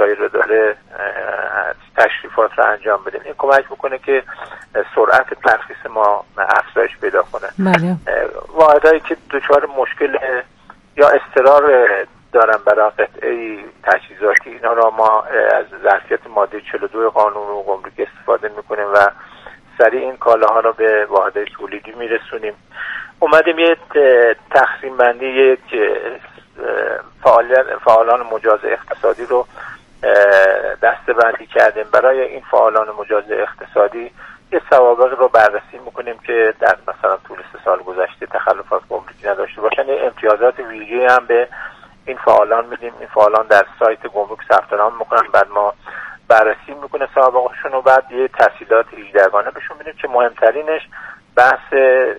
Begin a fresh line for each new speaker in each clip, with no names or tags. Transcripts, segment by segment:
مسائل رو داره تشریفات رو انجام بدیم. این کمک میکنه که سرعت ترخیص ما افزایش پیدا کنه.
بله.
واحدهایی که دچار مشکل یا اضطرار دارن برای قطعه تجهیزاتی، اینا را ما از ظرفیت ماده 42 قانون و گمرک استفاده میکنیم و سریع این کالاها را به واحدهای تولیدی میرسونیم. اومدیم یه تقسیم بندی یک فعالان مجاز اقتصادی رو دسته بندی کردیم. برای این فعالان مجاز اقتصادی یه سوابق رو بررسی میکنیم که در مثلا طول 3 سال گذشته تخلفات گمرکی نداشته باشن. امتیازات ویژه‌ای هم به این فعالان میدیم. این فعالان در سایت گمرک ثبت نام میکنن، بعد ما بررسی میکنه سوابقشون و بعد یه تسهیلات 18گانه بهشون میدیم که مهمترینش بحث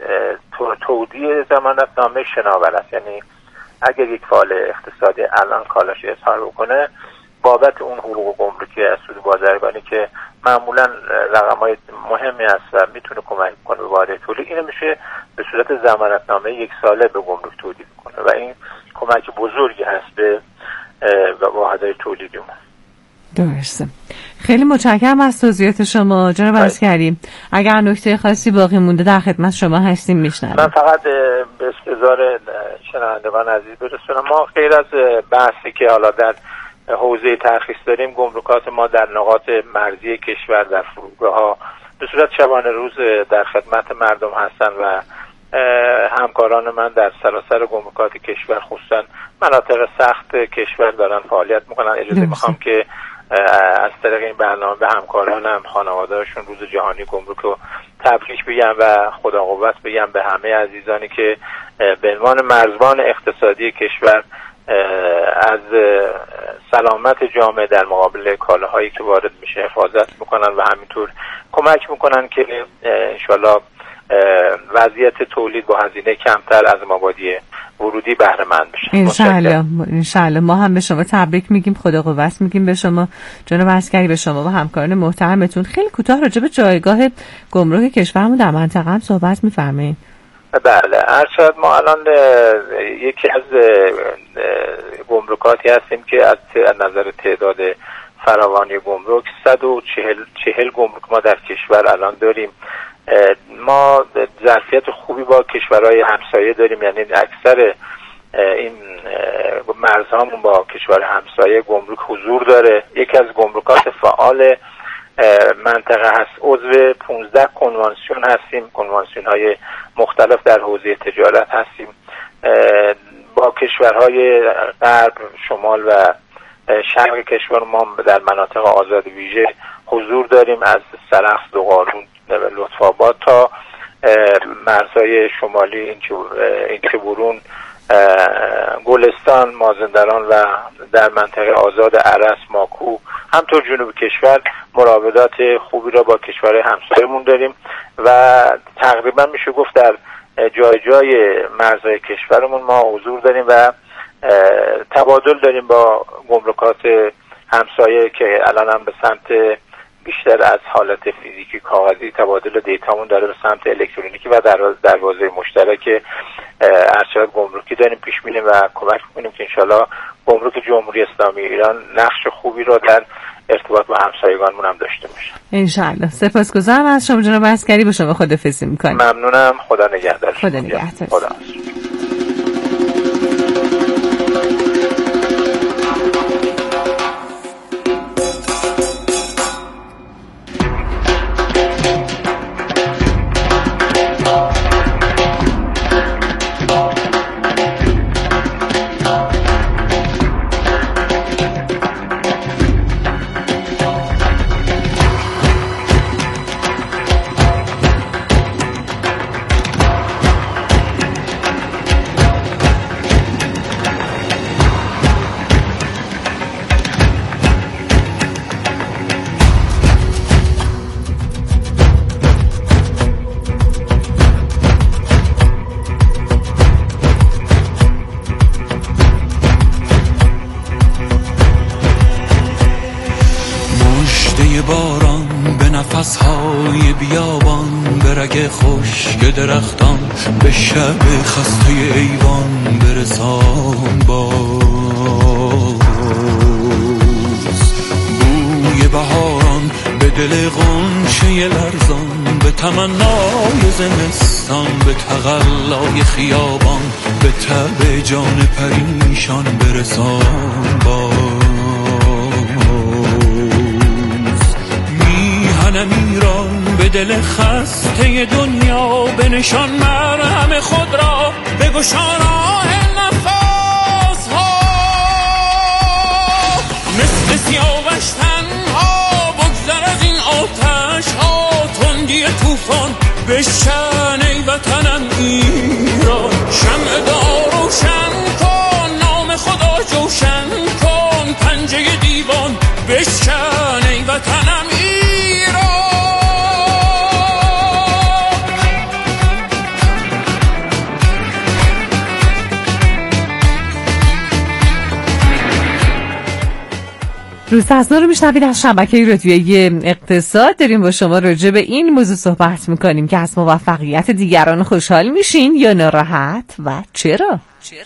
تودیع ضمانتنامه شناور است. یعنی اگر یک فعال اقتصادی الان کالاش اظهار بکنه بابت اون حقوق گمرکی از سود بازرگانی که معمولا رقم‌های مهمی است و میتونه کمک کنه به واحد تولید، اینو میشه به صورت ضمانتنامه 1 ساله به گمرک تولید کنه و این کمک بزرگی هست به واحدهای تولیدی ما.
درسته. خیلی متشکرم از توضیحات شما جناب عسکری. اگر نکته خاصی باقی مونده در خدمت شما هستیم میشنویم.
من فقط به استظهار شنوندگان عزیز برسونم، ما غیر از بحثی که حالا در حوزه ترخیص داریم، گمرکات ما در نقاط مرزی کشور در فرودگاه‌ها به صورت شبانه روز در خدمت مردم هستن و همکاران من در سراسر گمرکات کشور خصوصا مناطق سخت کشور دارن فعالیت میکنن. اجازه میخوام که از طریق این برنامه به همکارانم، خانواده‌هاشون روز جهانی گمرک رو تبریک بگم و خدا قوت بگم به همه عزیزانی که به عنوان مرزبان اقتصادی کشور از سلامت جامعه در مقابل کالاهایی که وارد میشه حفاظت میکنن و همینطور کمک میکنن که انشالله وضعیت تولید با هزینه کمتر از مبادی ورودی بهره مند بشن.
انشالله. ما هم به شما تبریک میگیم، خدا قوت میگیم به شما جناب عسکری، به شما و همکاران محترمتون. خیلی کوتاه راجع به جایگاه گمرک کشورمون در منطقه هم صحبت میفرمایید.
بله، ارشد ما الان یکی از گمرکاتی هستیم که از نظر تعداد فراوانی گمرک 140 گمرک ما در کشور الان داریم. ما ظرفیت خوبی با کشورهای همسایه داریم، یعنی اکثر این مرزهامون با کشور همسایه گمرک حضور داره. یکی از گمرکات فعال منطقه هست، عضو 15 کنوانسیون هستیم، کنوانسیون های مختلف در حوزه تجارت هستیم. با کشورهای غرب، شمال و شرق کشور ما در مناطق آزاد ویژه حضور داریم، از سرخس، دوقارون، لطف‌آباد تا مرزهای شمالی اینچه‌برون، گلستان، مازندران و در منطقه آزاد عرس، ماکو، همطور جنوب کشور مراودات خوبی را با کشورهای همسایه‌مون داریم و تقریبا میشه گفت در جای جای مرزهای کشورمون ما حضور داریم و تبادل داریم با گمرکات همسایه که الان هم به سمت بیشتر از حالت فیزیکی کاغذی تبادل دیتامون داره به سمت الکترونیکی و در دروازه مشترک ارشد گمرکی داریم پیش می‌ریم و کمک می‌کنیم که انشالله گمرک جمهوری اسلامی ایران نقش خوبی رو در ارتباط با همسایگانمون هم داشته باشه.
انشالله. سپاسگزارم از شما جناب عسکری، به شما خداحافظی می‌کنم.
ممنونم. خدا نگهدار.
خدا نگهدار.
خدا.
نفس‌های بیابان به رگ خشک درختان، به شب خسته ایوان برسان باز. دل غنچه لرزان، به تمنای زمستان، به تقلای خیابان، به تب جان پریشان برسان باز. میهنم ایران به دل خسته دنیا، به نشان مرهم خود را بگشان آه نفس ها. مثل سیاوش تنها بگذر از این آتش ها، تندی طوفان بشکن ای وطنم ایران. شمع دار روشن کن، نام خدا جوشن کن، پنجه دیوان بشکن ای وطنم ایران.
روزتزنا رو میشنوید از شبکه رادیویی اقتصاد. داریم با شما راجع به این موضوع صحبت میکنیم که از موفقیت دیگران خوشحال میشین یا ناراحت و چرا؟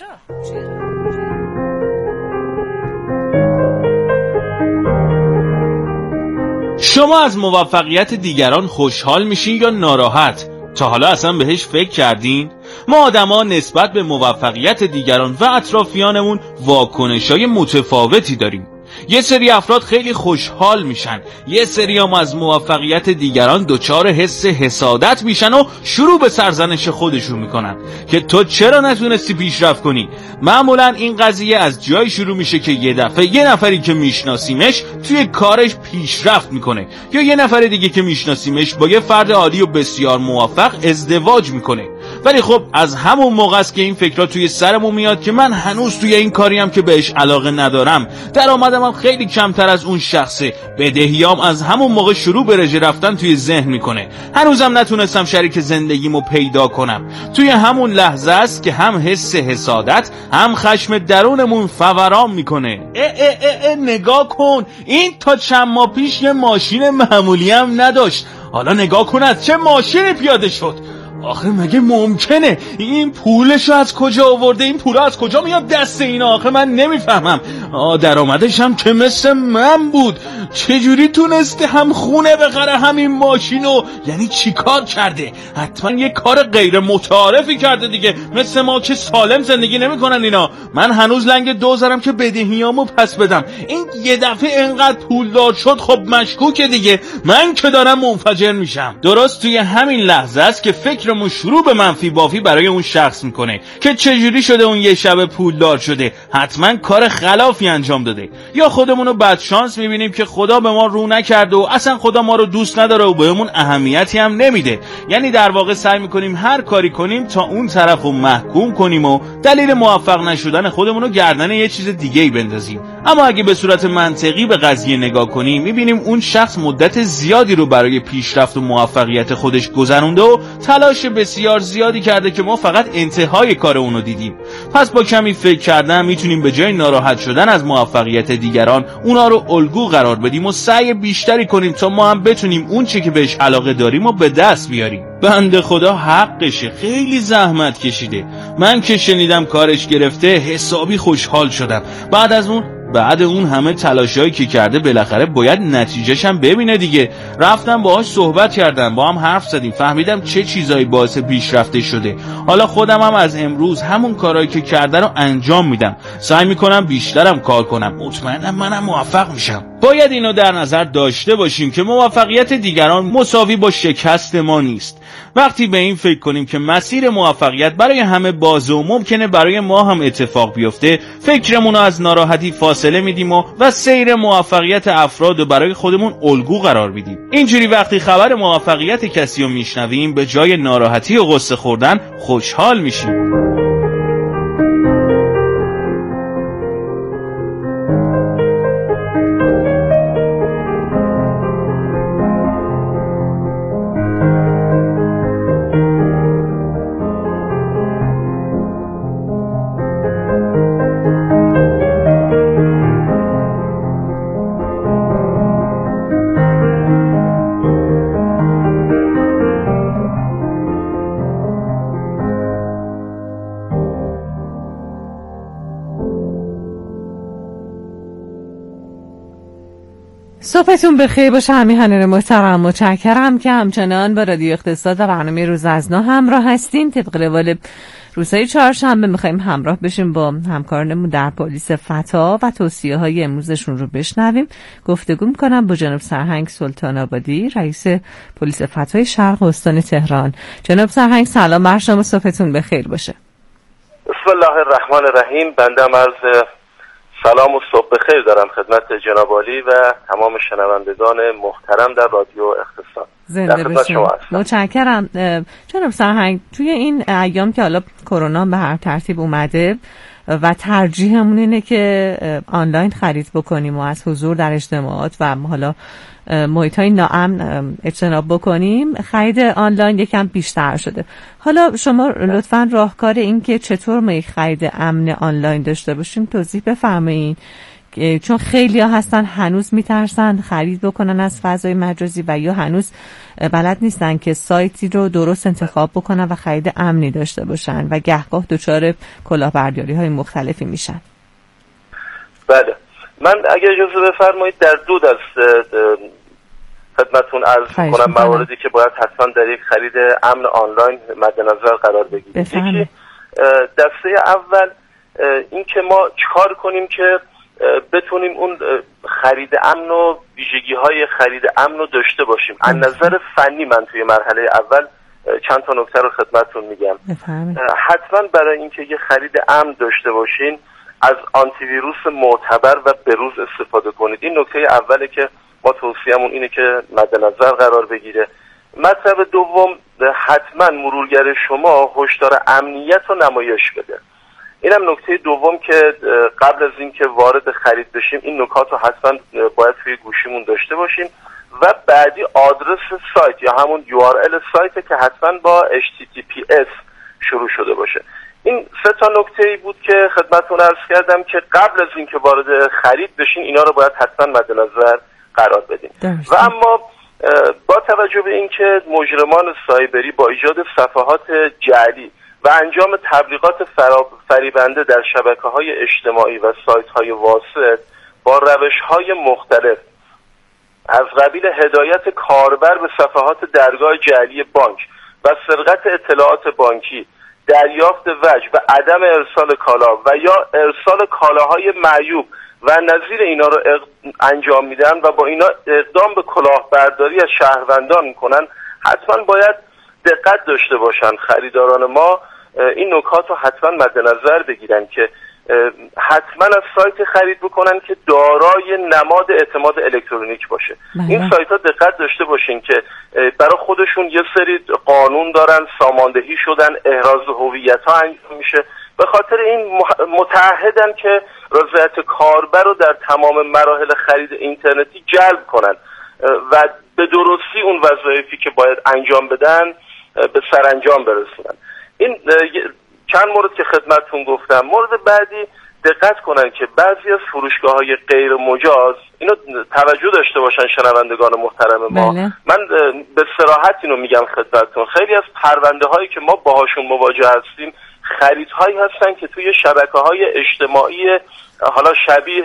شما از موفقیت دیگران خوشحال میشین یا ناراحت؟ تا حالا اصلا بهش فکر کردین؟ ما آدما نسبت به موفقیت دیگران و اطرافیانمون واکنشای متفاوتی داریم. یه سری افراد خیلی خوشحال میشن، یه سری هم از موفقیت دیگران دچار حس حسادت میشن و شروع به سرزنش خودشون میکنن که تو چرا نتونستی پیشرفت کنی. معمولا این قضیه از جایی شروع میشه که یه دفعه یه نفری که میشناسیمش توی کارش پیشرفت میکنه، یا یه نفر دیگه که میشناسیمش با یه فرد عالی و بسیار موفق ازدواج میکنه. ولی خب از همون موقع است که این فکرها توی سرمون میاد که من هنوز توی این کاریم که بهش علاقه ندارم، درآمدم هم خیلی کمتر از اون شخصه، بدهیام از همون موقع شروع به رژه رفتن توی ذهن میکنه، هنوزم نتونستم شریک زندگیمو پیدا کنم. توی همون لحظه است که هم حس حسادت هم خشم درونمون فوران میکنه. نگاه کن، این تا چند ماه پیش یه ماشین معمولی هم نداشت، حالا نگاه کن از چه ماشینی پیاده شد. آخه مگه ممکنه؟ این پولشو از کجا آورده؟ این پولا از کجا میاد دست اینا؟ آخه من نمیفهمم. درآمدش هم که مثل من بود، چجوری تونسته هم خونه بخره همین ماشینو؟ یعنی چی کار کرده؟ حتما یه کار غیر متعارفی کرده دیگه، مثل ما که سالم زندگی نمیکنن اینا. من هنوز لنگ دوزارم که بدهیامو پس بدم، این یه دفعه انقدر پولدار شد، خب مشکوکه دیگه، من که دارم منفجر میشم. درست توی همین لحظه است که فکرمون شروع به منفی بافی برای اون شخص میکنه که چجوری شده اون یه شب پولدار شده، حتما کار خلافی انجام داده. یا خودمونو بدشانس میبینیم که خدا به ما رو نکرده و اصلا خدا ما رو دوست نداره و بهمون اهمیتی هم نمیده. یعنی در واقع سعی میکنیم هر کاری کنیم تا اون طرفو محکوم کنیم و دلیل موفق نشدن خودمونو گردن یه چیز دیگه‌ای بندازیم. اما اگه به صورت منطقی به قضیه نگاه کنیم، میبینیم اون شخص مدت زیادی رو برای پیشرفت و موفقیت خودش گذرونده و تلاش بسیار زیادی کرده که ما فقط انتهای کار اونو دیدیم. پس با کمی فکر کردن میتونیم به جای ناراحت شدن از موفقیت دیگران، اونا رو الگو قرار بدیم و سعی بیشتری کنیم تا ما هم بتونیم اون چه که بهش علاقه داریم و به دست بیاریم. بنده خدا حقشه، خیلی زحمت کشیده. من که شنیدم کارش گرفته حسابی خوشحال شدم. بعد اون همه تلاشایی که کرده بالاخره باید نتیجهش هم ببینه دیگه. رفتم باهاش صحبت کردم، با هم حرف زدیم، فهمیدم چه چیزایی باعث پیشرفته شده. حالا خودم هم از امروز همون کارهایی که کرده رو انجام میدم، سعی میکنم بیشترم کار کنم، مطمئنم منم موفق میشم. باید اینو در نظر داشته باشیم که موفقیت دیگران مساوی با شکست ما نیست. وقتی به این فکر کنیم که مسیر موفقیت برای همه بازه و ممکنه برای ما هم اتفاق بیفته، فکرمون رو از ناراحتی فاصله میدیم و سیر موفقیت افراد رو برای خودمون الگو قرار میدیم. اینجوری وقتی خبر موفقیت کسی رو میشنویم، به جای ناراحتی و غصه خوردن خوشحال میشیم.
صبحتون بخیر باشه همیهنان محترم. متشکرم که همچنان با رادیو اقتصاد و برنامه روز از نو همراه هستین. طبق روال روزهای چهارشنبه میخوایم همراه بشیم با همکارانمون در پلیس فتا و توصیه های امروزشون رو بشنویم. گفتگو میکنم با جناب سرهنگ سلطان آبادی، رئیس پلیس فتای شرق استان تهران. جناب سرهنگ سلام بر شما، صبحتون بخیر باشه.
بسم الله الرحمن الرحیم. بنده عرض سلام و صبح بخیر دارم خدمت جناب عالی و تمام شنوندگان محترم در رادیو اقتصاد.
زنده باشین. متشکرم. جناب سرهنگ، توی این ایام که حالا کرونا به هر ترتیب اومده و ترجیحمون اینه که آنلاین خرید بکنیم و از حضور در اجتماعات و حالا محیط‌های ناامن اجتناب بکنیم، خرید آنلاین یکم بیشتر شده. حالا شما لطفاً راهکار این که چطور ما یک خرید امن آنلاین داشته باشیم توضیح بفرمایید، چون خیلی ها هستن هنوز میترسن خرید بکنن از فضای مجازی و یا هنوز بلد نیستن که سایتی رو درست انتخاب بکنن و خرید امنی داشته باشن و گهگاه دچار کلاهبرداری های مختلفی میشن.
بله، من اگر اجازه بفرمایید در دو دسته خدمتتون عرض کنم مواردی که باید حتما در یک خرید امن آنلاین مد نظر قرار بگیریم. یکی دسته اول این که ما چیکار کنیم که بتونیم اون خرید امن و ویژگی‌های خرید امن رو داشته باشیم. از نظر فنی من توی مرحله اول چند تا نکته رو خدمتتون میگم. حتما برای اینکه یه خرید امن داشته باشین از آنتی ویروس معتبر و بروز استفاده کنید. این نکته اوله که ما توصیه‌مون اینه که مد نظر قرار بگیره. مطلب دوم، حتما مرورگر شما هشدار امنیت رو نمایش بده. اینم نکته دوم که قبل از اینکه وارد خرید بشیم این نکات رو حتما باید توی گوشیمون داشته باشیم. و بعدی آدرس سایت یا همون URL سایت که حتما با HTTPS شروع شده باشه. این سه تا نکته‌ای بود که خدمتتون عرض کردم که قبل از اینکه وارد خرید بشین اینا رو باید حتما مد نظر قرار بدیم. و اما با توجه به اینکه مجرمان سایبری با ایجاد صفحات جعلی و انجام تبلیغات فریبنده در شبکه‌های اجتماعی و سایت‌های واسط با روش‌های مختلف از قبیل هدایت کاربر به صفحات درگاه جعلی بانک و سرقت اطلاعات بانکی، دریافت وجه و عدم ارسال کالا و یا ارسال کالاهای معیوب و نظیر اینا رو انجام میدن و با اینا اقدام به کلاهبرداری از شهروندان میکنن، حتما باید دقت داشته باشن خریداران ما. این نکات رو حتما مد نظر بگیرن که حتما از سایت خرید بکنن که دارای نماد اعتماد الکترونیک باشه. این سایت ها دقت داشته باشین که برای خودشون یه سری قانون دارن، ساماندهی شدن، احراز هویت ها انجام میشه. به خاطر این متعهدن که رضایت کاربر رو در تمام مراحل خرید اینترنتی جلب کنن و به درستی اون وظایفی که باید انجام بدن به سرانجام برسونن. این چند مورد که خدمتتون گفتم. مورد بعدی، دقت کنن که بعضی از فروشگاه‌های غیر مجاز، اینو توجه داشته باشن شنوندگان محترم ما. من به صراحت اینو میگم خدمتتون، خیلی از پرونده‌هایی که ما باهاشون مواجه هستیم خریدهایی هستن که توی شبکه‌های اجتماعی حالا شبیه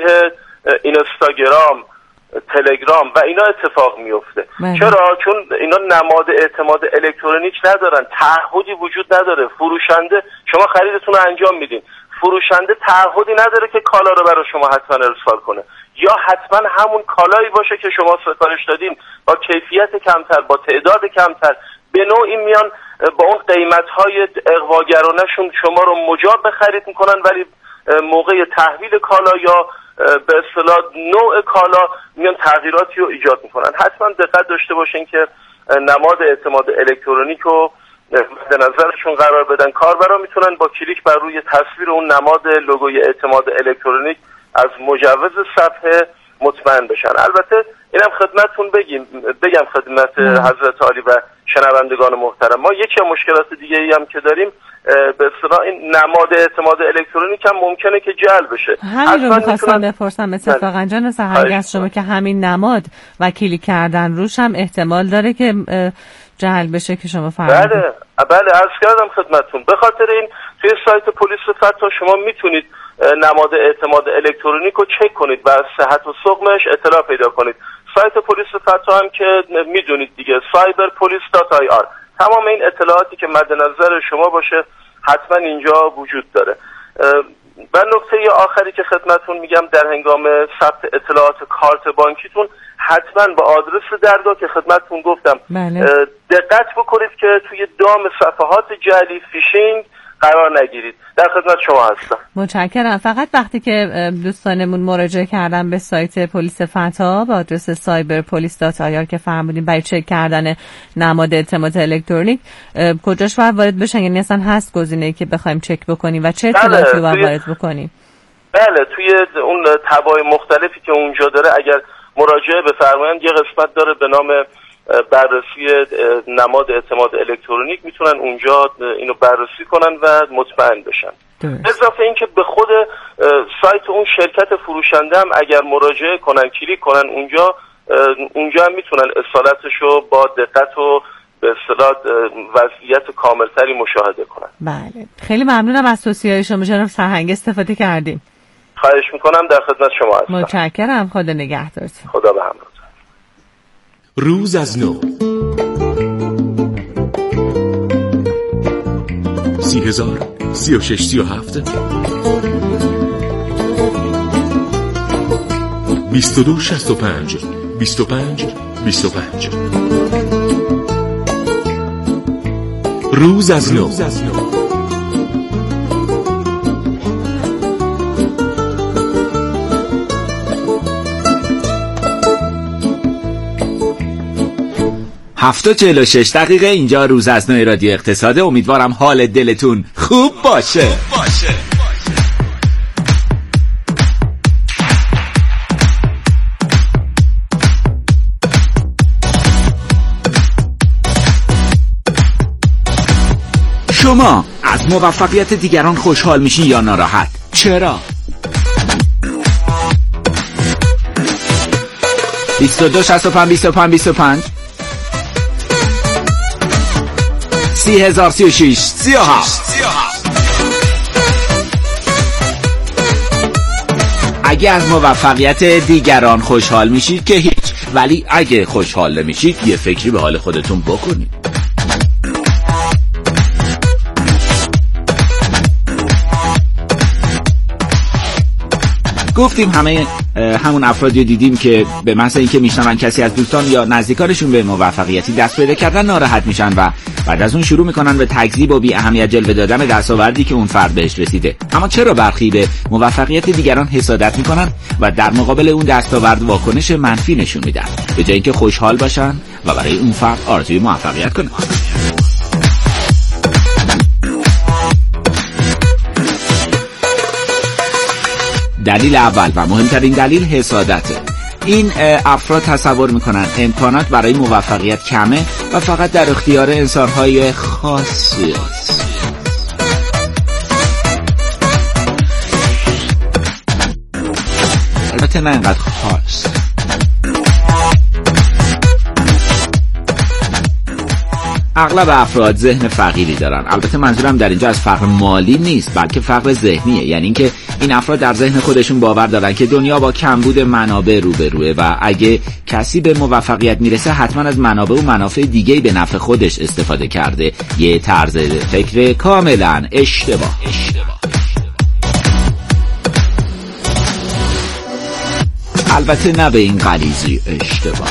اینستاگرام، تلگرام و اینا اتفاق میفته. چرا؟ چون اینا نماد اعتماد الکترونیک ندارن، تعهدی وجود نداره. فروشنده، شما خریدتون رو انجام میدین، فروشنده تعهدی نداره که کالا رو برای شما حتما ارسال کنه یا حتما همون کالایی باشه که شما سفارش دادین با کیفیت کمتر، با تعداد کمتر، به نوعی میان با اون قیمت‌های اغواگرانه‌شون شما رو مجاب به خرید میکنن، ولی موقع تحویل کالا یا به اصطلاح نوع کالا میان تغییراتی رو ایجاد میکنن. حتما دقت داشته باشین که نماد اعتماد الکترونیک رو مد نظرشون قرار بدن. کاربران میتونن با کلیک بر روی تصویر اون نماد لوگوی اعتماد الکترونیک از مجوز صفحه مطمئن بشن. البته اینم خدمتتون بگم خدمت حضرت عالی و شنوندگان محترم، ما یکی از مشکلات دیگه ای هم که داریم به اصطلاح این نماد اعتماد الکترونیک هم ممکنه که جلب بشه.
همین رو می‌خواستم بپرسم اتفاقا جان سرهنگ از شما که همین نماد و کلیک کردن روش هم احتمال داره که جلب بشه که شما فرمودید.
بله عرض کردم خدمتتون. به خاطر این توی سایت پلیس فتا شما میتونید نماد اعتماد الکترونیک رو چک کنید و از صحت و سقمش اطلاع پیدا کنید. سایت پلیس فتا هم که میدونید دیگه cyberpolice.ir، تمام این اطلاعاتی که مد نظر شما باشه حتما اینجا وجود داره. و نکته آخری که خدمتتون میگم، در هنگام ثبت اطلاعات کارت بانکیتون حتما با آدرس درگاه که خدمتتون گفتم دقت بکنید که توی دام صفحات جعلی فیشینگ قرار نگیرید. در خدمت شما هستم.
متشکرم. فقط وقتی که دوستانمون مراجعه کردن به سایت پلیس فتا با آدرس cyberpolice.ir که فرمودیم برای چک کردن نماد اعتماد الکترونیک، کجاش باید وارد بشن؟ یعنی اصلا هست گزینه‌ای که بخوایم چک بکنیم و چه اطلاعاتی باید وارد بکنیم؟
بله، توی اون تبای مختلفی که اونجا داره اگر مراجعه بفرمایند یه قسمت داره به نام بررسی نماد اعتماد الکترونیک، میتونن اونجا اینو بررسی کنن و مطمئن بشن. اضافه این که به خود سایت اون شرکت فروشنده هم اگر مراجعه کنن، کلیک کنن اونجا هم میتونن اصالتشو با دقت و به اصطلاح وضعیت کاملتری مشاهده کنن.
بله، خیلی ممنونم از توصیه‌های شما جناب سرهنگ، استفاده کردیم.
خواهش میکنم، در خدمت شما هستم.
متشکرم، خدا نگهدارتون.
خدا به همراهتون.
روز از نو 30,000 36 37 22 65 25 25. روز از نو.
هفته 46 دقیقه اینجا روز از نو رادیو اقتصاده. امیدوارم حال دلتون خوب باشه. شما از موفقیت دیگران خوشحال میشین یا ناراحت؟ چرا؟ 22 65 25 25 30,036 37. اگه از موفقیت دیگران خوشحال میشید که هیچ، ولی اگه خوشحال نمیشید یه فکری به حال خودتون بکنید. گفتیم همون افرادی دیدیم که به محض اینکه میشنون کسی از دوستان یا نزدیکانشون به موفقیتی دست پیدا کردن ناراحت میشن و بعد از اون شروع میکنن به تکذیب و بی اهمیت جلوه دادن دستاوردی که اون فرد بهش رسیده. اما چرا برخی به موفقیت دیگران حسادت میکنن و در مقابل اون دستاورد واکنش منفی نشون میدن به جای اینکه خوشحال باشن و برای اون فرد آرزوی موفقیت کنن؟ دلیل اول و مهمترین دلیل حسادته. این افراد تصور میکنن امکانات برای موفقیت کمه و فقط در اختیار انسانهای خاصی است. البته نه اینقدر خاص. اغلب افراد ذهن فقیری دارن. البته منظورم در اینجا از فقر مالی نیست، بلکه فقر ذهنیه. یعنی اینکه این افراد در ذهن خودشون باور دارن که دنیا با کمبود منابع روبروه و اگه کسی به موفقیت میرسه حتما از منابع و منافع دیگه‌ای به نفع خودش استفاده کرده. یه طرز فکر کاملا اشتباه. البته نه به این غلیظی اشتباه.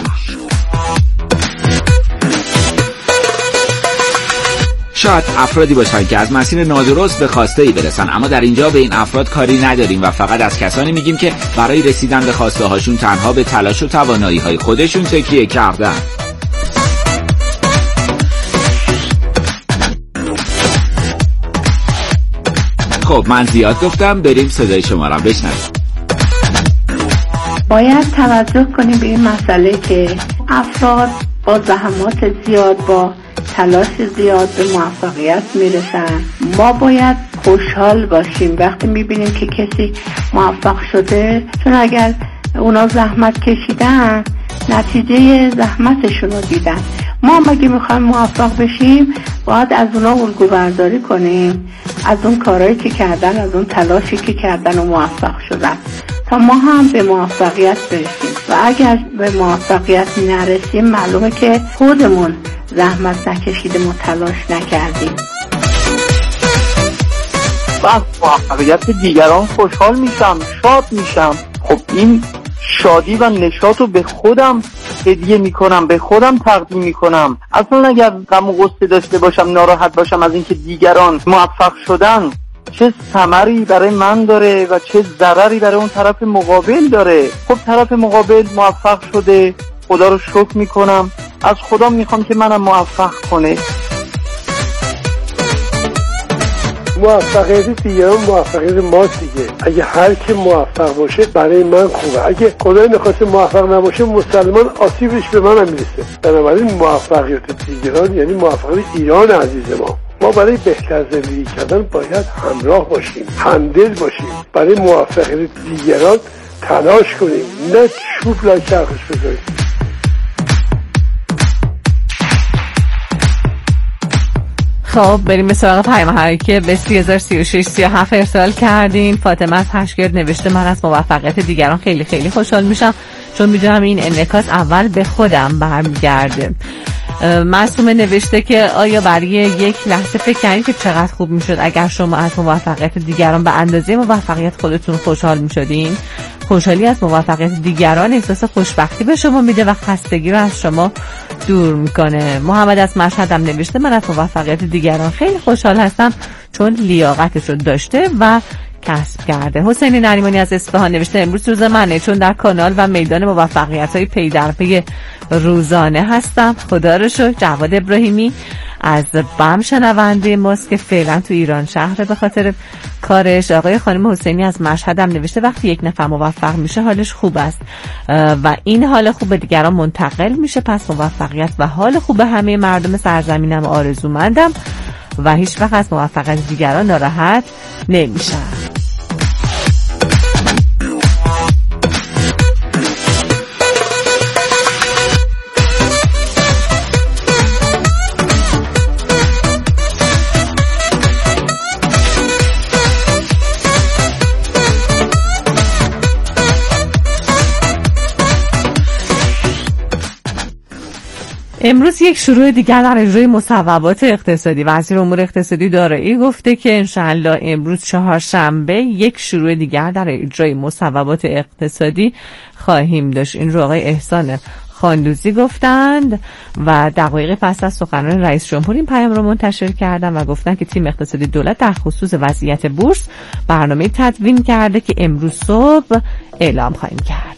شاید افرادی باشن که از مسیر نادرست به خواسته‌ای برسن، اما در اینجا به این افراد کاری نداریم و فقط از کسانی میگیم که برای رسیدن به خواسته هاشون تنها به تلاش و توانایی های خودشون تکیه کردن. خب من زیاد گفتم، بریم صدای شما را بشنویم.
باید توجه کنیم به این مسئله که افراد با زحمات زیاد، با تلاش زیاد به موفقیت میرسن. ما باید خوشحال باشیم وقتی میبینیم که کسی موفق شده، چون اگر اونا زحمت کشیدن نتیجه زحمتشون رو دیدن. ما مگه میخوایم موفق بشیم باید از اونا الگو برداری کنیم، از اون کارهایی که کردن، از اون تلاشی که کردن و موفق شدن، تا ما هم به موفقیت برسیم. و اگر به موفقیت نرسیم معلومه که خودمون زحمت نکشیدیم و تلاش نکردیم.
و از موفقیت دیگران خوشحال میشم، شاد میشم. خب این شادی و نشاط رو به خودم هدیه میکنم، به خودم تقدیم میکنم. اصلا اگر غم و غصه داشته باشم، ناراحت باشم از اینکه دیگران موفق شدن، چه ثمری برای من داره و چه ضرری برای اون طرف مقابل داره. خب طرف مقابل موفق شده، خدا رو شکر میکنم، از خدا میخوام که منم موفق کنه.
موفقیت دیگران موفقیت ماست دیگه. اگه هر کی موفق باشه برای من خوبه. اگه خدای نخواسته موفق نباشه مسلمان آسیبش به منم میرسه. بنابراین موفقیت دیگران یعنی موفقیت ایران عزیز ما برای بهتر زندگی کردن باید همراه باشیم، همدل باشیم، برای موفقیت دیگران تلاش کنیم، نه چوب لای چرخش بذاریم.
خب بریم به سراغ پیام‌هایی که به 303637 ارسال کردین. فاطمه پشگرد نوشته من از موفقیت دیگران خیلی خیلی خوشحال میشم چون میدونم این انعکاس اول به خودم برمیگرده. معصومه نوشته که آیا برای یک لحظه فکر کردین که چقدر خوب میشد اگر شما از موفقیت دیگران به اندازه موفقیت خودتون خوشحال میشدین؟ خوشحالی از موفقیت دیگران احساس خوشبختی به شما میده و خستگی رو از شما دور میکنه. محمد از مشهد هم نوشته من از موفقیت دیگران خیلی خوشحال هستم چون لیاقتش رو داشته و کسب کرده. حسینی نریمانی از اصفهان نوشته امروز روز منه چون در کانال و میدان موفقیت‌های پی در پی روزانه هستم. خدا رو شکر. جواد ابراهیمی از بم شنونده ماست که فعلا تو ایران شهر به خاطر کارش. آقای خانم حسینی از مشهد هم نوشته وقتی یک نفر موفق میشه حالش خوب است و این حال خوب به دیگران منتقل میشه، پس موفقیت و حال خوب همه مردم سرزمینم آرزومندم و هیچ وقت از موفقیت دیگران ناراحت نمیشم. امروز یک شروع دیگر در اجرای مصوبات اقتصادی. وزیر امور اقتصادی دارایی گفته که انشاءالله امروز چهارشنبه یک شروع دیگر در اجرای مصوبات اقتصادی خواهیم داشت. این رو آقای احسان خاندوزی گفتند و دقایق پس از سخنرانی رئیس جمهور این پیام رو منتشر کردن و گفتن که تیم اقتصادی دولت در خصوص وضعیت بورس برنامه تدوین کرده که امروز صبح اعلام خواهیم کرد.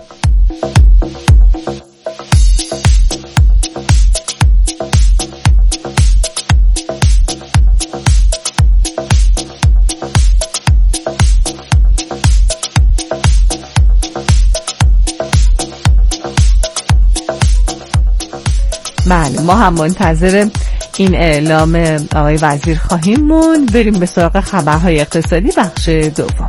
بله ما هم منتظر این اعلام آقای وزیر خواهیم موند. بریم به سراغ خبرهای اقتصادی بخش دوم.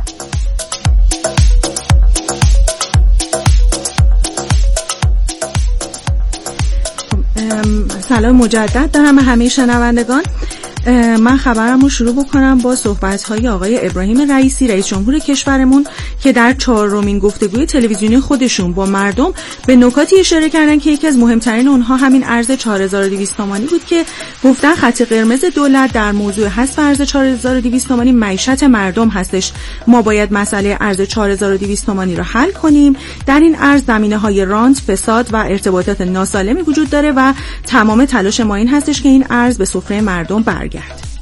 سلام مجدد دارم به همه شنوندگان. من خبرم رو شروع بکنم با صحبت‌های آقای ابراهیم رئیسی رئیس جمهور کشورمون که در 4مین گفتگوی تلویزیونی خودشون با مردم به نکاتی اشاره کردن که یکی از مهمترین اونها همین ارز 4200 تومانی بود که گفتن خط قرمز دولت در موضوع حذف ارز 4200 تومانی معیشت مردم هستش. ما باید مسئله ارز 4200 تومانی رو حل کنیم. در این ارز زمینه‌های رانت، فساد و ارتباطات ناسالمی وجود داره و تمام تلاش ما این هستش که این ارز به سفره مردم برگرده.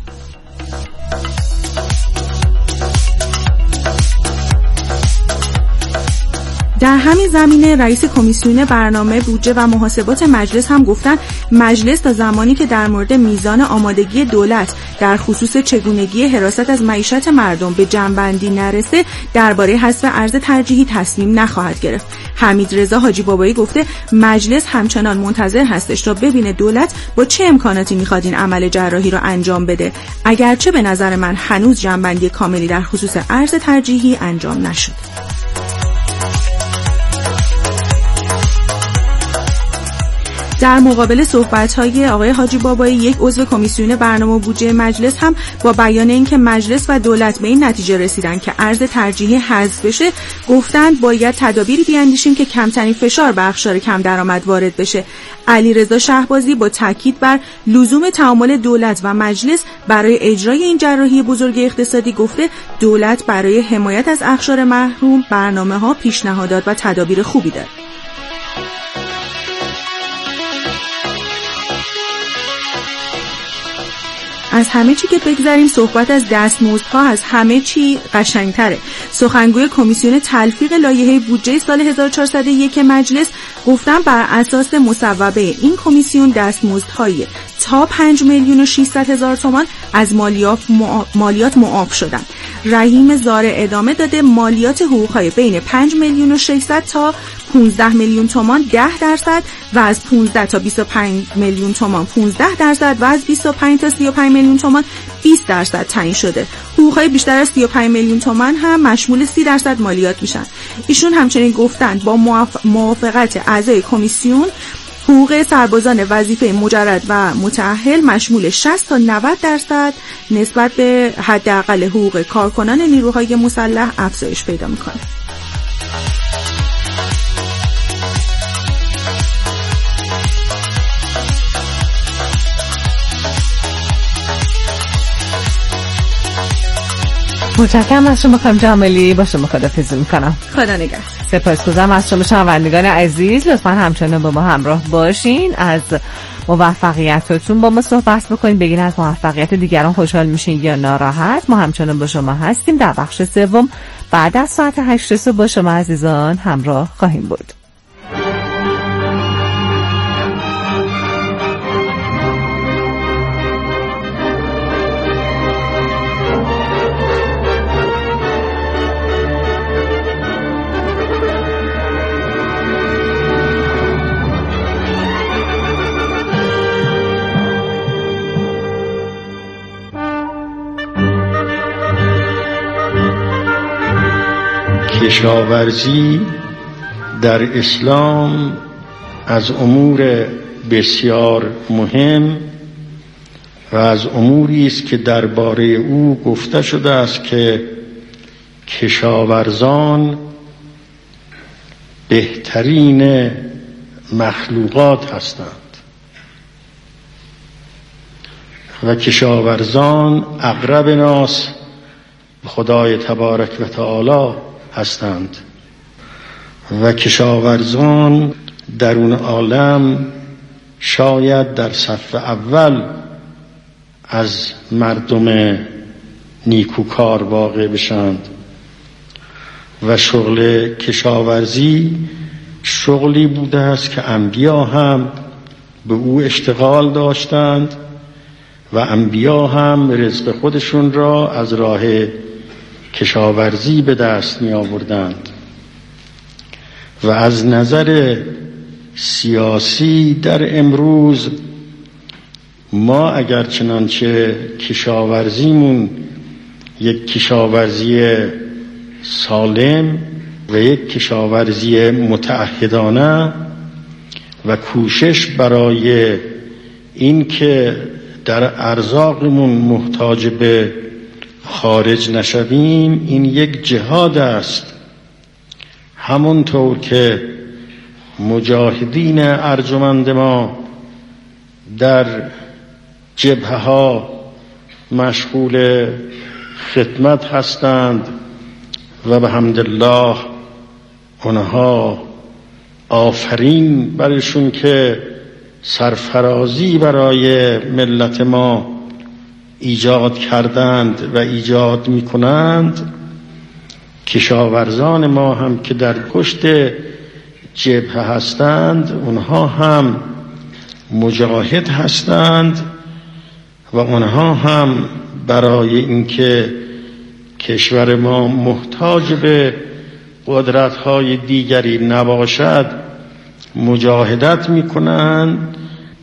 در همین زمینه رئیس کمیسیون برنامه بودجه و محاسبات مجلس هم گفتن مجلس تا زمانی که در مورد میزان آمادگی دولت در خصوص چگونگی حراست از معیشت مردم به جمع‌بندی نرسه درباره حذف ارز ترجیحی تصمیم نخواهد گرفت. حمید رضا حاجی بابایی گفته مجلس همچنان منتظر هستش تا ببینه دولت با چه امکاناتی میخواد این عمل جراحی رو انجام بده، اگرچه به نظر من هنوز جمع‌بندی کاملی در خصوص ارز ترجیحی انجام نشد. در مقابل صحبت‌های آقای حاجی بابایی، یک عضو کمیسیون برنامه و بودجه مجلس، هم با بیان اینکه مجلس و دولت به این نتیجه رسیدن که ارز ترجیحی حذف بشه، گفتند باید تدابیری بیاندیشیم که کمترین فشار به اقشار کم درآمد وارد بشه. علیرضا شهبازی با تاکید بر لزوم تعامل دولت و مجلس برای اجرای این جراحی بزرگ اقتصادی گفته دولت برای حمایت از اقشار محروم برنامه‌ها، پیشنهادات و تدابیر خوبی داره. از همه چی که بگذاریم صحبت از دستمزدها از همه چی قشنگتره. سخنگوی کمیسیون تلفیق لایحه بودجه سال 1401 مجلس گفتن بر اساس مصوبه این کمیسیون دستمزدهای تا 5,600,000 تومان از مالیات معاف شدن. رحیم زاره ادامه داده مالیات حقوقهای بین 5,600,000 تا 15,000,000 تومان 10% و از 15 تا 25,000,000 تومان 15% و از 25 تا 35,000,000 تومان 20% تعیین شده. حقوقهای بیشتر از 35,000,000 تومان هم مشمول 30% مالیات میشن. ایشون همچنین گفتند با موافقت اعضای کمیسیون حقوق سربازان وظیفه مجرد و متأهل مشمول 60 تا 90% نسبت به حداقل حقوق کارکنان نیروهای مسلح افزایش پیدا میکنه.
متشکرم از شما خانم جاملی. با شما خداحافظی میکنم.
خدا نگهدار.
سپاسگزارم از شما شنوندگان عزیز. لطفاً همچنان با ما همراه باشین. از موفقیتاتون با ما صحبت بکنین، بگین از موفقیت دیگران خوشحال میشین یا ناراحت. ما همچنان با شما هستیم. در بخش سوم بعد از ساعت 8 صبح با شما عزیزان همراه خواهیم بود.
کشاورزی در اسلام از امور بسیار مهم و از اموری است که درباره او گفته شده است که کشاورزان بهترین مخلوقات هستند و کشاورزان اقرب ناس به خدای تبارک و تعالی هستند و کشاورزان درون عالم شاید در صف اول از مردم نیکوکار واقع بشند و شغل کشاورزی شغلی بوده است که انبیا هم به او اشتغال داشتند و انبیا هم رزق خودشون را از راه کشاورزی به دست می آوردند و از نظر سیاسی در امروز ما اگر چنانچه کشاورزیمون یک کشاورزی سالم و یک کشاورزی متعهدانه و کوشش برای این که در ارزاقمون محتاج به خارج نشویم، این یک جهاد است. همونطور که مجاهدین ارجمند ما در جبهه ها مشغول خدمت هستند و به حمدالله اونها آفرین برشون که سرفرازی برای ملت ما ایجاد کردند و ایجاد می کنند، کشاورزان ما هم که در پشت جبهه هستند اونها هم مجاهد هستند و اونها هم برای اینکه کشور ما محتاج به قدرت‌های دیگری نباشد مجاهدت می کنند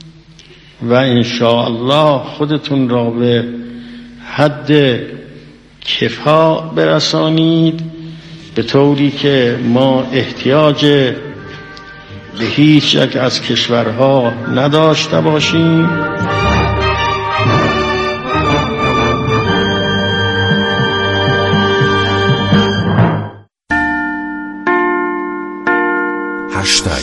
و انشاءالله خودتون را به حد کفا برسانید به طوری که ما احتیاج به هیچ یک از کشورها نداشته باشیم.
هشتگ